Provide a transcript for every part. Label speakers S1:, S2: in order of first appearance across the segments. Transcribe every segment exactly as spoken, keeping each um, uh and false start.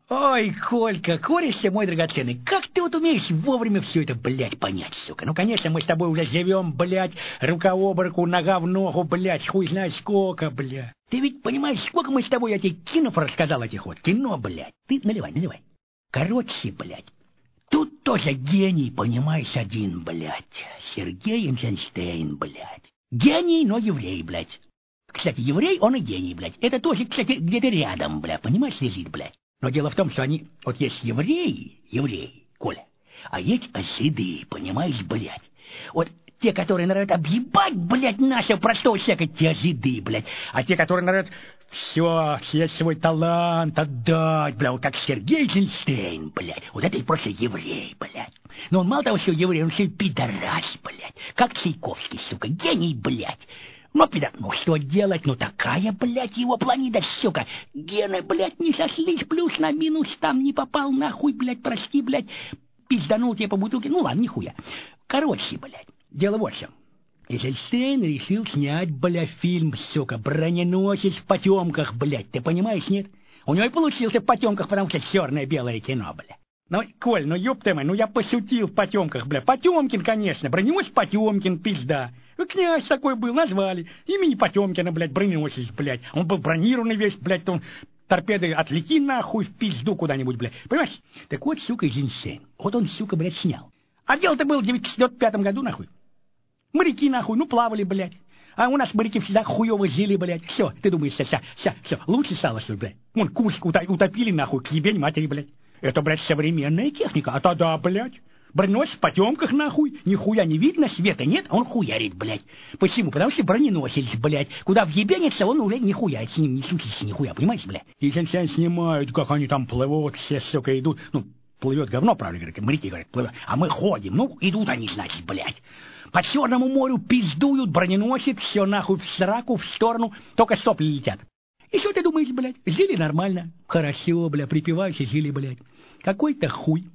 S1: Ой, Колька, кореш мой драгоценный, как ты вот умеешь вовремя все это, блядь, понять, сука? Ну, конечно, мы с тобой уже живем, блядь, рука об руку, нога в ногу, блядь, хуй знает сколько, блядь. Ты ведь понимаешь, сколько мы с тобой, я тебе кинов рассказал этих вот, кино, блядь. Ты наливай, наливай. Короче, блядь, тут тоже гений, понимаешь, один, блядь. Сергей Эйзенштейн, блядь. Гений, но еврей, блядь. Кстати, еврей, он и гений, блядь. Это тоже, кстати, где-то рядом, блядь, понимаешь, лежит, блядь. Но дело в том, что они... Вот есть евреи, евреи, Коля, а есть жиды, понимаешь, блядь. Вот те, которые норовят объебать, блядь, наше простого человека, те жиды, блядь. А те, которые норовят все, весь свой талант отдать, блядь, вот как Сергей Эйзенштейн, блядь. Вот это и просто еврей, блядь. Но он мало того, что еврей, он еще и пидорас, блядь. Как Чайковский, сука, гений, блядь. Ну, пидор, ну что делать? Ну такая, блядь, его планида, сука. Гены, блядь, не сошлись, плюс на минус там не попал, нахуй, блядь, прости, блядь. Пизданул тебе по бутылке. Ну ладно, нихуя. Короче, блядь, дело вот в чем. Эйзенштейн решил снять, блядь, фильм, сука, броненосец в потемках, блядь. Ты понимаешь, нет? У него и получился в потемках, потому что черное-белое кино, блядь. Ну, Коль, ну ёпта мой, ну я пошутил в потемках, бля. Потемкин, конечно, броненосец Потемкин, пизда. Ну, князь такой был, назвали. Имени Потемкина, блядь, броненосец, блядь. Он был бронированный весь, блядь, он торпеды отлети нахуй в пизду куда-нибудь, блядь. Понимаешь? Так вот, сука, Эйзенштейн. Вот он, сука, блядь, снял. А дело-то было в девятьсот пятом году, нахуй. Моряки, нахуй, ну плавали, блядь. А у нас моряки всегда хуёво жили, блядь. Все, ты думаешь, вся, вся, вся, все, лучше стало, что ли, блядь. Вон, Курск утопили, нахуй, к ебень матери, блядь. Это, блядь, современная техника. А тогда, блядь, броненосец в потемках, нахуй. Нихуя не видно, света нет, а он хуярит, блядь. Почему? Потому что броненосец, блядь. Куда въебенится, он уже нихуя с ним не случится, нихуя, понимаешь, блядь? И сейчас снимают, как они там плывут, все, сука, идут. Ну, плывет говно, правда, говорят, моряки говорят, плывет. А мы ходим, ну, идут они, значит, блядь. По Черному морю пиздуют, броненосец, все нахуй в сраку, в сторону, только сопли летят. И что ты думаешь, блядь? Жили нормально. Хорошо, бля, припевающе жили, блядь. Какой-то хуй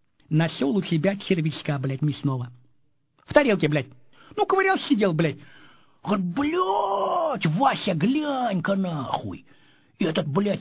S1: нашел у себя червячка, блядь, мясного. В тарелке, блядь. Ну, ковырял, сидел, блядь. Говорит, блядь, Вася, глянь-ка нахуй. И этот, блядь,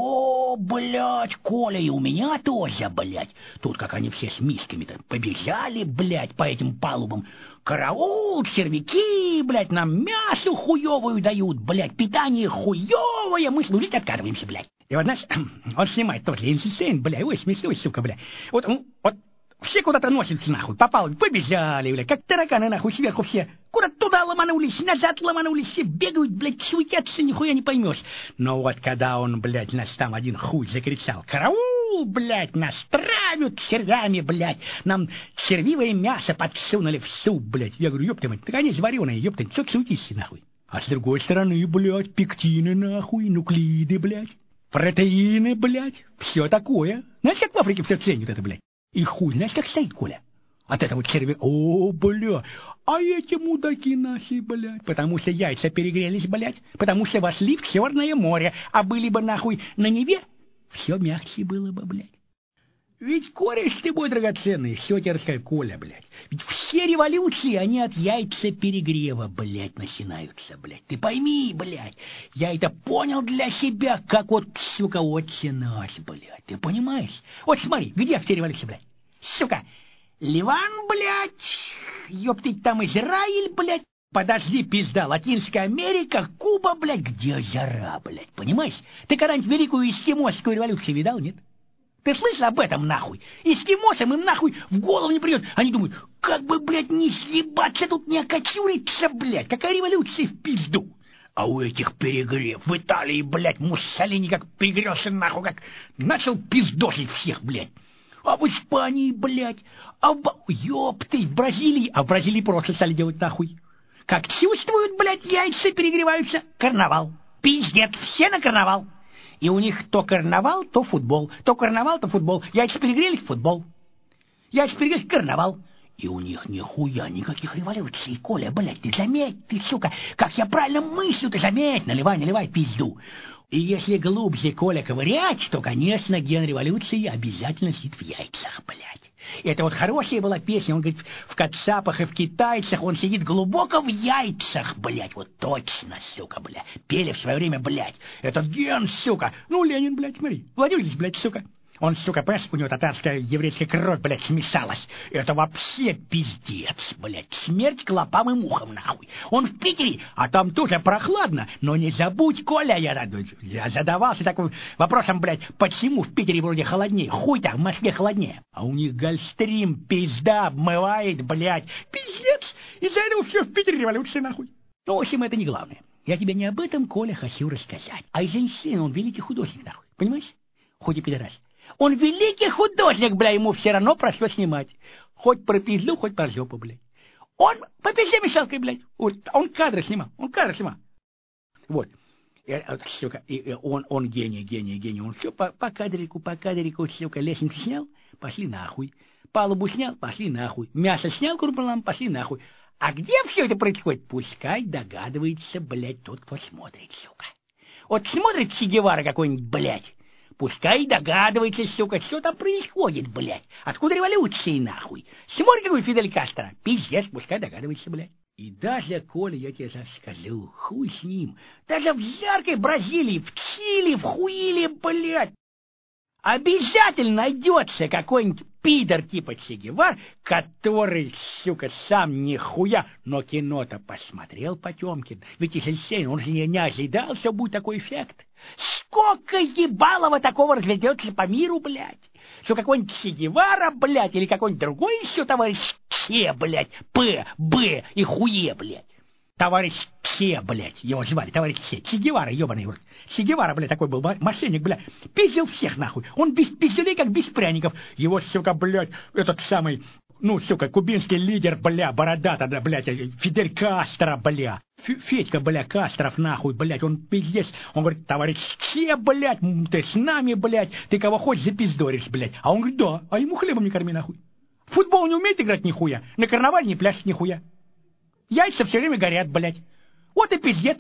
S1: о, блядь, Коля, и у меня тоже, блядь. Тут как они все с мисками-то побежали, блядь, по этим палубам. Караул, червяки, блядь, нам мясо хуёвую дают, блядь, питание хуёвое, мы служить отказываемся, блядь. И вот, знаешь, он снимает тоже Эйзенштейн, блядь, ой, смешной, сука, блядь. Вот, вот, все куда-то носятся, нахуй, попал, побежали, блядь, как тараканы, нахуй, сверху все. Куда-то туда ломанулись, назад ломанулись, все бегают, блядь, суетятся, нихуя не поймешь. Но вот когда он, блядь, нас там один хуй закричал, караул, блядь, нас травят червями, блядь, нам червивое мясо подсунули в суп, блядь. Я говорю, ёпта мать, так они вареные, ёпта, что суетись, нахуй. А с другой стороны, блядь, пектины, нахуй, нуклеиды, блядь, протеины, блядь, все такое. Знаешь, как в Африке все ценят это, блядь? И хуй, знаешь, как стоит, Коля? От этого червя... О, бля, а эти мудаки наши, блядь, потому что яйца перегрелись, блядь, потому что вошли в Черное море, а были бы, нахуй, на Неве, все мягче было бы, блядь. Ведь, кореш ты мой драгоценный, все тебе расскажу, Коля, блядь. Ведь все революции, они от яйца перегрева, блядь, начинаются, блядь. Ты пойми, блядь, я это понял для себя, как вот, сука, отче наш, блядь. Ты понимаешь? Вот смотри, где все революции, блядь? Сука, Ливан, блядь, ёптыть там Израиль, блядь. Подожди, пизда, Латинская Америка, Куба, блядь, где жара, блядь, понимаешь? Ты когда-нибудь Великую Эскимосскую революцию видал, нет? Ты слышишь об этом, нахуй? Эскимосам им, нахуй, в голову не придет. Они думают, как бы, блядь, не съебаться тут, не окочуриться, блядь. Какая революция в пизду? А у этих перегрев. В Италии, блядь, Муссолини как перегрелся, нахуй, как начал пиздосить всех, блядь. А в Испании, блядь, а в... Ёпты, в Бразилии. А в Бразилии просто стали делать, нахуй. Как чувствуют, блядь, яйца перегреваются. Карнавал. Пиздец, все на карнавал. И у них то карнавал, то футбол. То карнавал, то футбол. Яйца перегрелись — футбол. Яйца перегрелись — карнавал. И у них нихуя никаких революций, Коля, блядь, ты заметь, ты, сука, как я правильно мыслю, ты заметь, наливай, наливай пизду. И если глубже, Коля, ковырять, то, конечно, ген революции обязательно сидит в яйцах, блядь. Это вот хорошая была песня, он говорит, в кацапах и в китайцах, он сидит глубоко в яйцах, блядь, вот точно, сука, блядь. Пели в свое время, блядь, этот ген, сука. Ну, Ленин, блядь, смотри, Владимир Ильич, блядь, сука. Он, сука, понимаешь, у него татарская еврейская кровь, блядь, смешалась. Это вообще пиздец, блядь. Смерть клопам и мухам, нахуй. Он в Питере, а там тоже прохладно. Но не забудь, Коля, я, я задавался таким вопросом, блядь, почему в Питере вроде холоднее? Хуй там, в Москве холоднее. А у них Гольфстрим, пизда, обмывает, блядь. Пиздец. Из-за этого все в Питере революция, нахуй. Ну, в общем, это не главное. Я тебе не об этом, Коля, хочу рассказать. А Эйзенштейн, он великий художник, нахуй. Понимаешь? Хоть и пидорас. Он великий художник, бля, ему все равно про все снимать. Хоть про пизду, хоть про жопу, блядь. Он по пизде мешалкой, блядь. Вот, он кадры снимал, он кадры снимал. Вот. И, сука, и, он, он гений, гений, гений. Он все по, по кадрику, по кадрику, сука, лестницу снял, пошли нахуй. Палубу снял, пошли нахуй. Мясо снял, курбалам, пошли нахуй. А где все это происходит? Пускай догадывается, блядь, тот, кто смотрит, сука. Вот смотрит Че Гевара какой-нибудь, блядь. Пускай догадывается, сука, что там происходит, блядь. Откуда революции, нахуй? Смотри, какой Фидель Кастро. Пиздец, пускай догадывается, блядь. И даже, Коля, я тебе сейчас скажу, хуй с ним. Даже в яркой Бразилии, в Чили, в Хуиле, блядь. Обязательно найдется какой-нибудь пидор типа Че Гевар, который, сука, сам нихуя, но кино-то посмотрел Потемкин. Ведь Эйзенштейн, он же не ожидал, что будет такой эффект. Сколько ебалого такого разведется по миру, блядь. Что какой-нибудь Че Гевара, блядь, или какой-нибудь другой еще товарищ Че, блядь, П, Б и хуе, блядь. Товарищ Че, блядь, его звали, товарищ Че, Че Гевара, ебаный рот. Че Гевара, блядь, такой был мошенник, блядь, пиздил всех, нахуй. Он без пизделей, как без пряников. Его, сука, блядь, этот самый, ну, сука, кубинский лидер, бля, бородата, да, блядь, Фидель Кастро, бля. Федька, бля, Кастров, нахуй, блядь, он пиздец. Он говорит, товарищ Че, блядь, ты с нами, блядь, ты кого хочешь запиздоришь, блядь. А он говорит, да, а ему хлебом не корми, нахуй. В футбол не умеет играть нихуя, на карнавале не пляшет нихуя. Яйца все время горят, блядь. Вот и пиздец.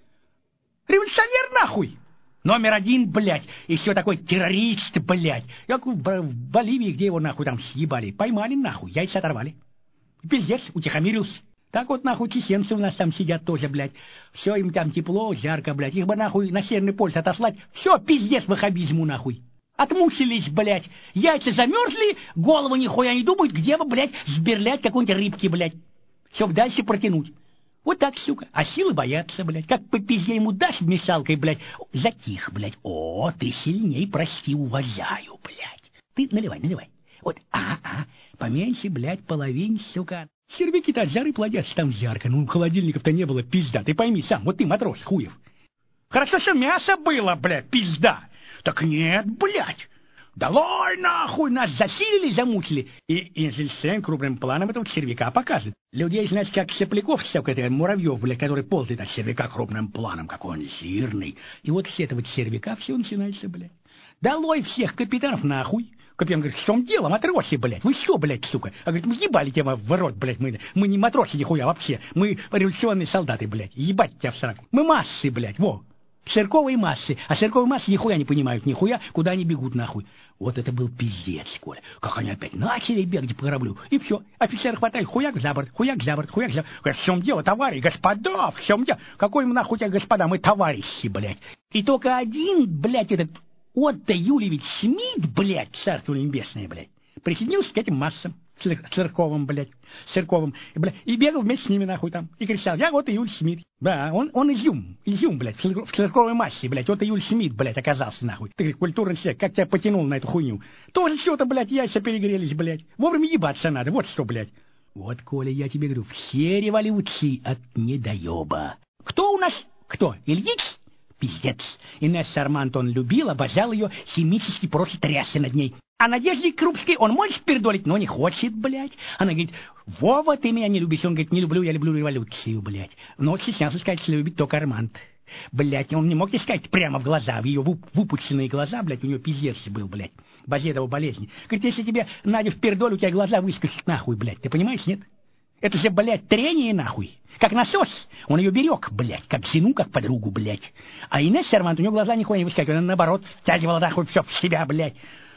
S1: Революционер, нахуй. Номер один, блядь. Еще такой террорист, блядь. Я в Боливии, где его нахуй там съебали. Поймали, нахуй, яйца оторвали. Пиздец, утихомирился. Так вот, нахуй, чеченцы у нас там сидят тоже, блядь. Все им там тепло, жарко, блядь. Их бы, нахуй, на Северный полюс отослать. Все, пиздец ваххабизму, нахуй. Отмучились, блядь. Яйца замерзли, голову нихуя не думают, где бы, блядь, сберлять какой-нибудь рыбки, блядь. Чтоб дальше протянуть. Вот так, сука. А силы боятся, блядь. Как по пизде ему дашь мешалкой, блядь. Затих, блядь. О, ты сильней, прости, уважаю, блядь. Ты наливай, наливай. Вот, а-а, поменьше, блядь, половин, сука. Сервяки-то от жары плодятся там жарко. Ну, холодильников-то не было, пизда. Ты пойми сам, вот ты, матрос, хуев. Хорошо, что мясо было, блядь, пизда. Так нет, блядь. Долой нахуй, нас засилили, замучили. И Эйзенштейн крупным планом этого червяка показывает. Людей, знаете, как сопляков, всякой этой муравьев, блядь, который ползает от червяка крупным планом, какой он жирный. И вот с этого червяка все начинается, блядь. Долой всех капитанов нахуй. Капитан говорит, в чем дело, матросы, блядь, вы что, блядь, сука? А говорит, мы ебали тебя в рот, блядь, мы, мы не матросы нихуя вообще, мы революционные солдаты, блядь, ебать тебя в сраку. Мы массы, блядь, во. Церковые массы, а церковые массы нихуя не понимают, нихуя, куда они бегут нахуй. Вот это был пиздец, Коля. Как они опять начали бегать по кораблю. И все, офицер хватает, хуяк за борт, хуяк за борт, хуяк за борт. Говорят, в чем дело, товарищ, господа, в чем дело? Какой мы нахуй тебя, господа, мы товарищи, блядь. И только один, блядь, этот Отто Юльевич Смит, блядь, царство небесное, блядь, присоединился к этим массам. Церковым, блядь, церковым, и, блядь, и бегал вместе с ними, нахуй, там, и кричал, я вот Июль Смит, да, он, он изюм, изюм, блядь, в церковной массе, блядь, вот Июль Смит, блядь, оказался, нахуй, ты, культурный человек, как тебя потянул на эту хуйню, тоже что-то, блядь, яйца перегрелись, блядь, вовремя ебаться надо, вот что, блядь. Вот, Коля, я тебе говорю, все революции от недоеба. Кто у нас, кто, Ильич? Пиздец. Инесса Арманд он любил, обожал ее, химически просто трясся над ней. А Надежде Крупской он может пердолить, но не хочет, блядь. Она говорит, Вова, ты меня не любишь. Он говорит, не люблю, я люблю революцию, блядь. Но сейчас сказать, что любит только Арманд. Блядь, он не мог ей сказать прямо в глаза, в ее выпученные глаза, блядь, у нее пиздец был, блядь. Базедова болезнь. Говорит, если тебе, Надя, в пердоль, у тебя глаза выскочат нахуй, блядь. Ты понимаешь, нет? Это же, блядь, трение нахуй. Как насос. Он ее берег, блядь, как жену, как подругу, блядь. А Инесса Арманд, у нее глаза нихуя не выскакивали, она, наоборот, втягивала нахуй все в себя, блядь.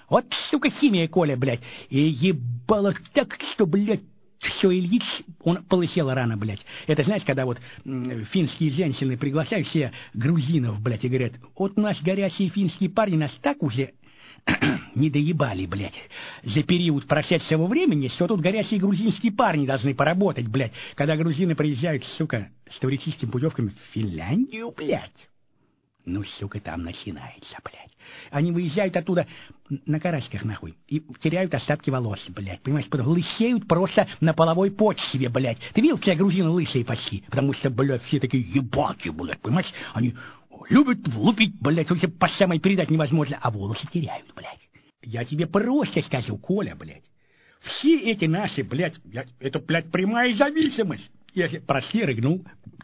S1: Вот, сука, химия, Коля, блядь. И ебало так, что, блядь, все, Ильич, он полысел рано, блядь. Это, знаете, когда вот м, финские женщины приглашают все грузинов, блядь, и говорят, вот у нас горячие финские парни нас так уже не доебали, блядь, за период прошедшего времени, что тут горячие грузинские парни должны поработать, блядь, когда грузины приезжают, сука, с туристическими путевками в Финляндию, блядь. Ну, сука, там начинается, блядь. Они выезжают оттуда на карасиках, нахуй, и теряют остатки волос, блядь, понимаешь, лысеют просто на половой почве, блядь. Ты видел, все грузины лысые почти, потому что, блядь, все такие ебаки, блядь, понимаешь, они любят влупить, блядь, вообще по самой передать невозможно, а волосы теряют, блядь. Я тебе просто скажу, Коля, блядь, все эти наши, блядь, я, это, блядь, прямая зависимость. Я, прости, рыгнул.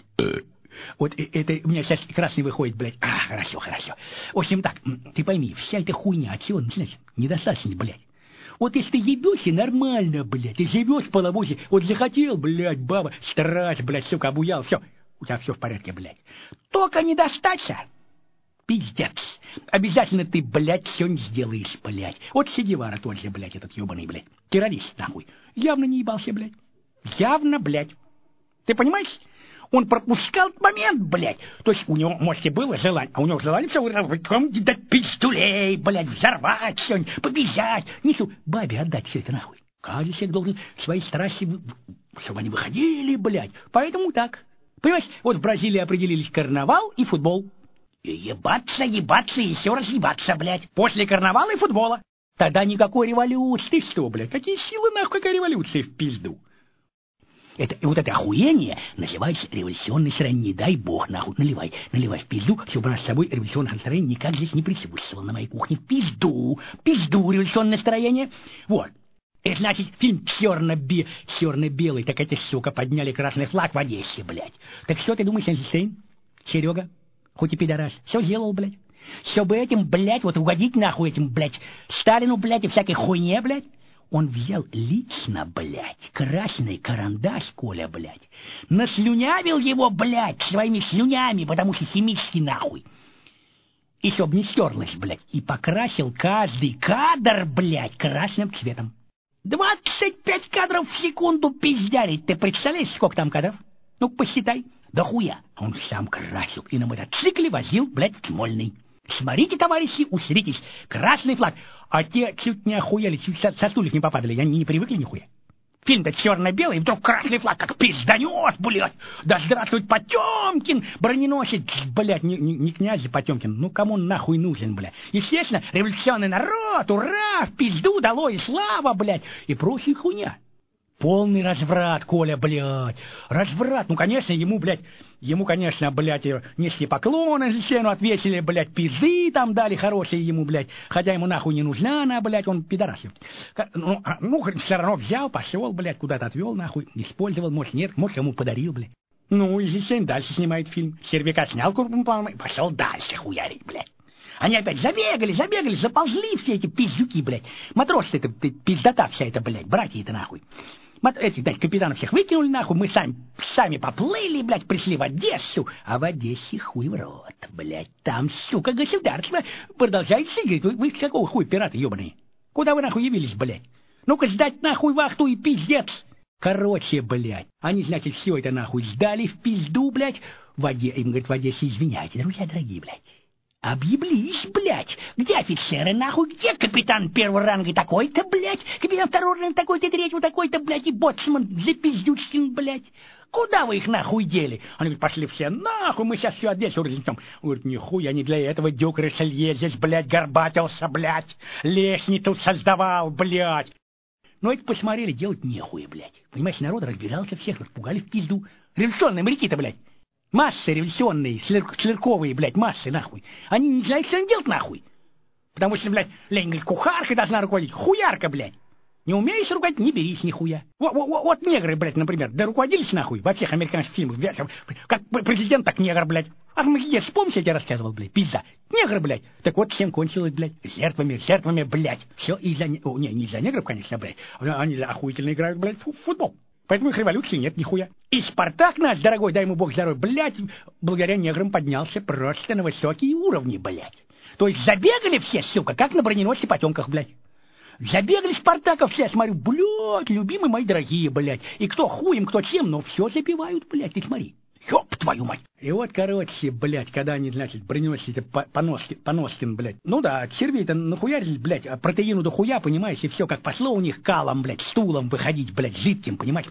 S1: Вот это у меня сейчас красный выходит, блядь. А, хорошо, хорошо. В общем так, ты пойми, вся эта хуйня, от чего начинается? Недостаточно, блядь. Вот если ты ебешься, нормально, блядь, ты живешь в половозе, вот захотел, блядь, баба, страсть, блядь, сука, обуял, все, у тебя все в порядке, блядь. Только не достаться, пиздец. Обязательно ты, блядь, все не сделаешь, блядь. Вот Сидивара тот же, блядь, этот ебаный, блядь, террорист, нахуй. Явно не ебался, блядь. Явно, блядь. Ты понимаешь? Он пропускал момент, блядь. То есть у него, может, и было желание, а у него желание все дать пистолей, блядь, взорвать что-нибудь, побежать. Несу бабе отдать все это нахуй. Каждый человек должен свои страсти, чтобы они выходили, блядь. Поэтому так. Понимаешь, вот в Бразилии определились карнавал и футбол. И ебаться, ебаться и еще раз ебаться, блядь. После карнавала и футбола. Тогда никакой революции. Ты что, блядь, какие силы нахуй, какая революция в пизду? Это, вот это охуение называется революционное настроение. Не дай бог, нахуй, наливай, наливай в пизду, чтобы у нас с собой революционное настроение никак здесь не присутствовало на моей кухне. В пизду, пизду революционное настроение. Вот. И значит, фильм черно-белый, черно-белый, так эти, сука, подняли красный флаг в Одессе, блядь. Так что ты думаешь, Эйнштейн, Серега, хоть и пидорас, все сделал, блядь? Чтобы этим, блядь, вот угодить нахуй этим, блядь, Сталину, блядь, и всякой хуйне, блядь. Он взял лично, блядь, красный карандаш, Коля, блядь, наслюнявил его, блядь, своими слюнями, потому что семический нахуй. И чтоб не стерлось, блядь, и покрасил каждый кадр, блядь, красным цветом. Двадцать пять кадров в секунду пиздярить, ты представляешь, сколько там кадров? Ну, посчитай. Да хуя. Он сам красил и на мотоцикле возил, блядь, в Смольный. Смотрите, товарищи, усеритесь, красный флаг. А те чуть не охуели, чуть со, со стульев не попадали, они не привыкли нихуя. Фильм-то черно-белый, и вдруг красный флаг, как пизданет, блядь. Да здравствует Потемкин, броненосец, блядь, не, не, не князь же Потемкин, ну кому он нахуй нужен, блядь. Естественно, революционный народ, ура, в пизду долой, слава, блядь, и прочая хуйня. Полный разврат, Коля, блядь, разврат. Ну, конечно, ему, блядь, ему, конечно, блядь, несли поклоны за стену, ответили, блядь, пизды там дали хорошие ему, блядь, хотя ему нахуй не нужна она, блядь, он пидорас. Ну, ну, все равно взял, пошел, блядь, куда-то отвел, нахуй, использовал, может, нет, может, кому подарил, блядь. Ну, и Зисень дальше снимает фильм. Сервяка снял, пошел дальше хуярить, блядь. Они опять забегали, забегали, заползли все эти пиздюки, блядь. Матросы это, пиздота вся эта, блядь, братья это нахуй. Этих, блядь, капитанов всех выкинули нахуй, мы сами, сами поплыли, блядь, пришли в Одессу, а в Одессе хуй в рот, блядь, там, сука, государство продолжает сигать, вы, вы с какого хуя, пираты ебаные? Куда вы нахуй явились, блядь? Ну-ка сдать нахуй вахту и пиздец! Короче, блядь, они, значит, все это нахуй сдали в пизду, блядь, в Одессе, им, говорит, в Одессе, извиняйте, друзья дорогие, блядь. Объявились, блядь, где офицеры, нахуй, где капитан первого ранга такой-то, блядь, капитан второго ранга такой-то, третьего такой-то, блядь, и боцман Запиздючкин, блядь. Куда вы их нахуй дели? Они говорят, пошли все нахуй, мы сейчас всю Одессу разнесем. Говорит, нихуя не для этого дюк Ришелье здесь, блядь, горбатился, блядь, лестницу создавал, блядь. Но эти посмотрели, делать нехуя, блядь. Понимаешь, народ разбежался, всех распугали в пизду. Революционные моряки-то, блядь. Массы революционные, слерковые, блядь, массы, нахуй. Они не знают, что им делать, нахуй. Потому что, блядь, Ленин говорит, кухарка должна руководить. Хуярка, блядь. Не умеешь ругать, не берись нихуя. Вот, вот, вот негры, блядь, например, да руководились, нахуй, во всех американских фильмах. Блядь, как президент, так негр, блядь. Армагеддец, помните, я тебе рассказывал, блядь, пизда. Негр, блядь. Так вот, всем кончилось, блядь, жертвами, жертвами, блядь. Все из-за... О, не, не из-за негров, конечно, блядь. Они охуительно играют, блядь, в футбол. Поэтому их революции нет нихуя. И Спартак наш, дорогой, дай ему бог здоровья, блядь, благодаря неграм поднялся просто на высокие уровни, блядь. То есть забегали все, сука, как на броненосце потемках, блядь. Забегали Спартаков все, я смотрю, блядь, любимые мои дорогие, блядь. И кто хуем, кто чем, но все забивают, блядь, ты смотри. Ёб твою мать! И вот, короче, блядь, когда они, значит, броненосцы Поноскин, Поноскин, блядь. Ну да, червей-то нахуярили, блядь, а протеину до хуя, понимаешь, и все, как пошло у них калом, блядь, стулом выходить, блядь, жидким, понимаешь?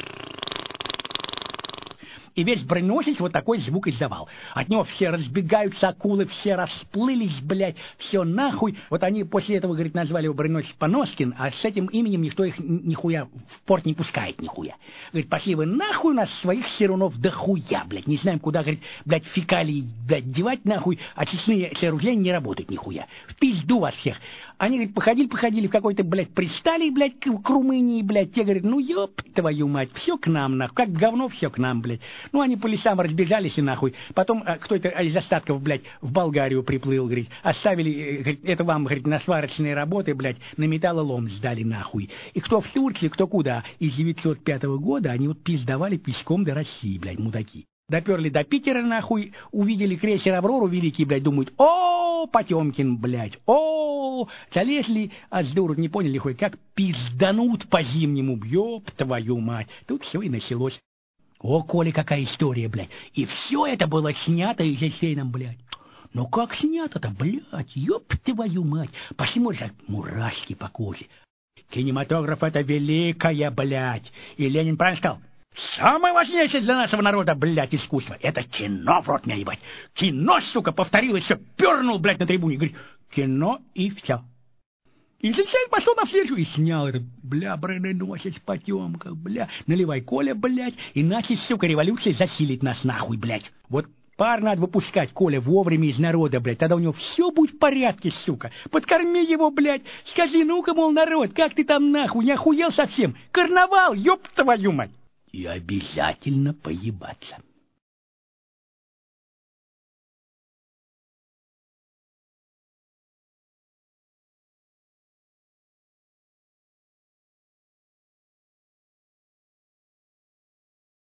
S1: И весь броненосец вот такой звук издавал. От него все разбегаются акулы, все расплылись, блядь, все нахуй. Вот они после этого, говорит, назвали его броненосец Поноскин, а с этим именем никто их нихуя в порт не пускает, нихуя. Говорит, пошли вы нахуй, у нас своих серунов дохуя, блядь, не знаем, куда, говорит, блядь, фекалии, блядь, девать нахуй, а честные сооружения не работают нихуя. В пизду вас всех. Они, говорит, походили-походили в какой-то, блядь, пристали, блядь, к, к Румынии, блядь, те, говорят, ну ёб твою мать, все к нам, нахуй, как говно все к нам, блядь. Ну, они по лесам разбежались и нахуй. Потом а, кто-то из остатков, блядь, в Болгарию приплыл, говорит, оставили, говорит, это вам, говорит, на сварочные работы, блядь, на металлолом сдали нахуй. И кто в Турции, кто куда. Из девятьсот пятого года они вот пиздовали пешком до России, блядь, мудаки. Доперли до Питера, нахуй, увидели крейсер «Аврору» великий, блядь, думают, о, Потемкин, блядь, о, залезли, а с дуру не поняли, хоть как пизданут по-зимнему, ёб твою мать. Тут все и началось. О, Коля, какая история, блядь. И все это было снято Эйзенштейном, блядь. Ну как снято-то, блядь, ёб твою мать. Посмотришь, мурашки по коже. Кинематограф — это великая, блядь. И Ленин правильно сказал? Самое важнейшее для нашего народа, блядь, искусство — это кино, в рот меня ебать. Кино, сука, повторилось, все, пернул, блядь, на трибуне, говорит, кино и все. И Эйзенштейн пошел на встречу и снял этот, бля, броненосец Потемков, бля, наливай, Коля, блядь, иначе, сука, революция засилит нас нахуй, блядь. Вот пар надо выпускать, Коля, вовремя из народа, блядь, тогда у него все будет в порядке, сука. Подкорми его, блядь, скажи, ну-ка, мол, народ, как ты там нахуй, не охуел совсем? Карнавал, ёб твою мать! И обязательно поебаться.